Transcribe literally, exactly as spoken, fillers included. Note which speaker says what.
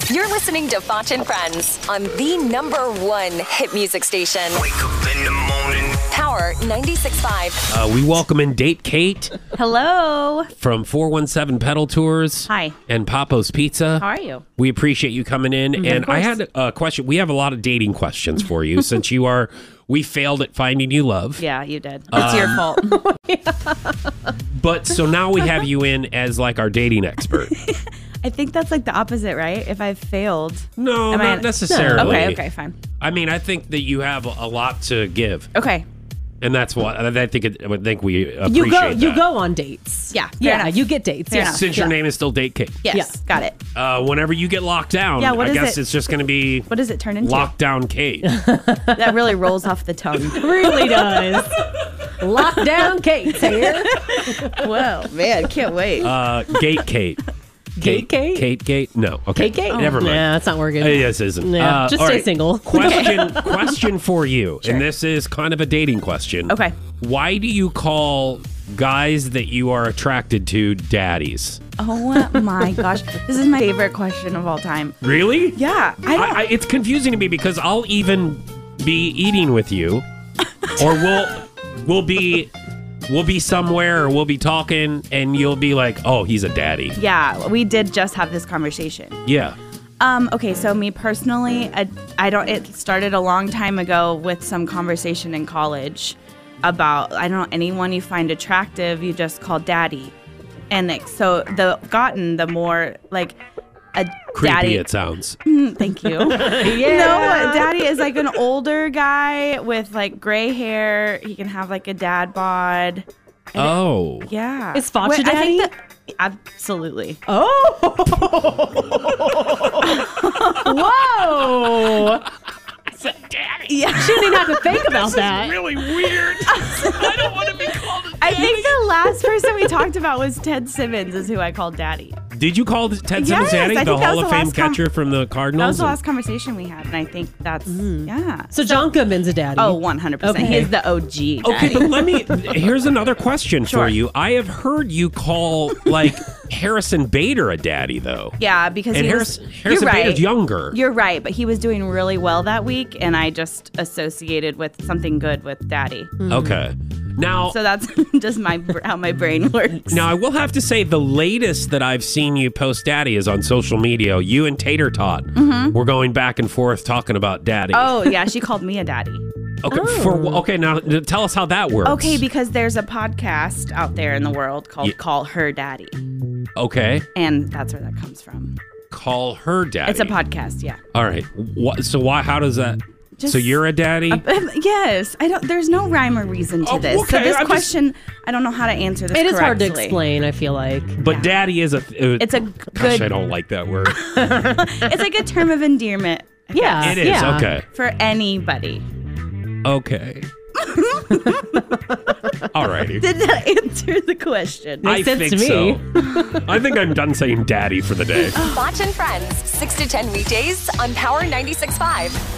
Speaker 1: You're listening to Foch and Friends on the number one hit music station.
Speaker 2: Wake up in the morning.
Speaker 1: Power ninety-six point five.
Speaker 3: Uh, we welcome in Date Kate
Speaker 4: Hello.
Speaker 3: from four one seven Pedal Tours.
Speaker 4: Hi.
Speaker 3: And Papo's Pizza.
Speaker 4: How are you?
Speaker 3: We appreciate you coming in.
Speaker 4: Mm-hmm,
Speaker 3: and I had a question. We have a lot of dating questions for you since you are, we failed at finding you love.
Speaker 4: Yeah, you did. It's your fault.
Speaker 3: But so now we have you in as like our dating expert.
Speaker 4: I think that's like the opposite, right? If I've failed.
Speaker 3: No,
Speaker 4: Am I-
Speaker 3: not necessarily.
Speaker 4: Okay, okay, fine.
Speaker 3: I mean, I think that you have a, a lot to give.
Speaker 4: Okay.
Speaker 3: And that's what I think. It, I would think we appreciate
Speaker 5: You go,
Speaker 3: that.
Speaker 5: you go on dates.
Speaker 4: Yeah, fair
Speaker 5: yeah,
Speaker 4: enough.
Speaker 5: you get dates.
Speaker 4: Fair
Speaker 5: yeah.
Speaker 4: enough.
Speaker 3: Since your
Speaker 5: Yeah.
Speaker 3: name is still Date Kate.
Speaker 4: Yes,
Speaker 5: Yeah.
Speaker 4: got it.
Speaker 3: Uh, whenever you get locked down,
Speaker 4: Yeah, what
Speaker 3: I
Speaker 4: is
Speaker 3: guess
Speaker 4: it?
Speaker 3: it's just going to be
Speaker 4: What does it turn into?
Speaker 3: Lockdown Kate.
Speaker 4: That really rolls off the tongue.
Speaker 5: really does. Lockdown Kate's here.
Speaker 4: Whoa, man, can't wait.
Speaker 3: Uh, Gate Kate.
Speaker 5: Gate Kate?
Speaker 3: Kate Gate? No. Okay.
Speaker 5: Kate Kate?
Speaker 3: Never mind.
Speaker 5: Nah, that's not working.
Speaker 3: Uh, yes, it isn't.
Speaker 5: Yeah,
Speaker 3: Uh,
Speaker 5: just
Speaker 3: all
Speaker 5: stay
Speaker 3: right.
Speaker 5: single.
Speaker 3: Question, question for you, and this is kind of a dating question.
Speaker 4: Okay.
Speaker 3: Why do you call guys that you are attracted to daddies?
Speaker 4: Oh my gosh, this is my favorite question of all time.
Speaker 3: Really?
Speaker 4: Yeah, I don't.
Speaker 3: I, I, it's confusing to me because I'll even be eating with you, or we'll we'll be we'll be somewhere, or we'll be talking, and you'll be like, "Oh, he's a daddy."
Speaker 4: yeah, we did just have this conversation.
Speaker 3: Yeah.
Speaker 4: Um, okay, so me personally, I, I don't. It started a long time ago with some conversation in college about I don't know anyone you find attractive, you just call daddy, and like, so the gotten the more like a
Speaker 3: Creepy
Speaker 4: daddy.
Speaker 3: it sounds.
Speaker 4: Thank you.
Speaker 5: Yeah.
Speaker 4: No, daddy is like an older guy with like gray hair. He can have like a dad bod.
Speaker 3: Oh.
Speaker 4: Yeah.
Speaker 5: Is Foch
Speaker 4: Wait,
Speaker 5: a daddy?
Speaker 4: I think that, absolutely.
Speaker 5: Oh. Whoa.
Speaker 4: Yeah.
Speaker 5: She didn't even have to think about that.
Speaker 3: Really weird. I don't want to be called a
Speaker 4: I think the last person we talked about was Ted Simmons, is who I called daddy.
Speaker 3: Did you call Ted Simmons
Speaker 4: Yes,
Speaker 3: daddy,
Speaker 4: I
Speaker 3: the
Speaker 4: think that
Speaker 3: Hall
Speaker 4: was
Speaker 3: of
Speaker 4: the
Speaker 3: Fame
Speaker 4: last com-
Speaker 3: catcher from the
Speaker 4: That
Speaker 3: Cardinals?
Speaker 4: was the last conversation we had, and I think that's yeah.
Speaker 5: So John Goodman's a daddy.
Speaker 4: Oh, one hundred percent.
Speaker 5: Okay.
Speaker 4: He's the O G.
Speaker 3: Okay,
Speaker 4: daddy.
Speaker 3: but let me. Here's another question
Speaker 4: Sure.
Speaker 3: for you. I have heard you call like Harrison Bader a daddy, though.
Speaker 4: Yeah, because
Speaker 3: And
Speaker 4: he
Speaker 3: Harris,
Speaker 4: was,
Speaker 3: Harrison
Speaker 4: you're right.
Speaker 3: Bader's younger.
Speaker 4: You're right, but he was doing really well that week, and I just associated with something good with daddy.
Speaker 3: Okay. Now,
Speaker 4: So that's just my how my brain works.
Speaker 3: now I will have to say the latest that I've seen you post daddy is on social media. You and Tater Tot were going back and forth talking about daddy.
Speaker 4: Oh yeah, she called me a daddy.
Speaker 3: Okay. For okay, now tell us how that works.
Speaker 4: Okay, because there's a podcast out there in the world called
Speaker 3: Yeah.
Speaker 4: Call Her Daddy,
Speaker 3: Okay.
Speaker 4: and that's where that comes from.
Speaker 3: Call her daddy.
Speaker 4: It's a podcast, yeah.
Speaker 3: All right. What? So why? How does that?
Speaker 4: Just-
Speaker 3: so you're a daddy?
Speaker 4: Um, yes, I don't. There's no rhyme or reason to
Speaker 3: Oh,
Speaker 4: this.
Speaker 3: okay,
Speaker 4: So this
Speaker 3: I'm just-
Speaker 4: question, I don't know how to answer this.
Speaker 5: It is hard to
Speaker 4: correctly.
Speaker 5: explain, I feel like.
Speaker 3: but
Speaker 4: yeah.
Speaker 3: daddy is a. Uh,
Speaker 4: It's a
Speaker 3: Gosh,
Speaker 4: good.
Speaker 3: I don't like that word.
Speaker 4: It's like a term of endearment. I
Speaker 5: Yeah.
Speaker 3: It is
Speaker 5: yeah.
Speaker 3: okay.
Speaker 4: guess, for anybody.
Speaker 3: Okay. All righty.
Speaker 4: Did that answer the question?
Speaker 3: I
Speaker 5: Makes sense
Speaker 3: think
Speaker 5: to me.
Speaker 3: so. I think I'm done saying daddy for the day.
Speaker 1: Foch and Friends, six to ten weekdays on Power ninety-six point five.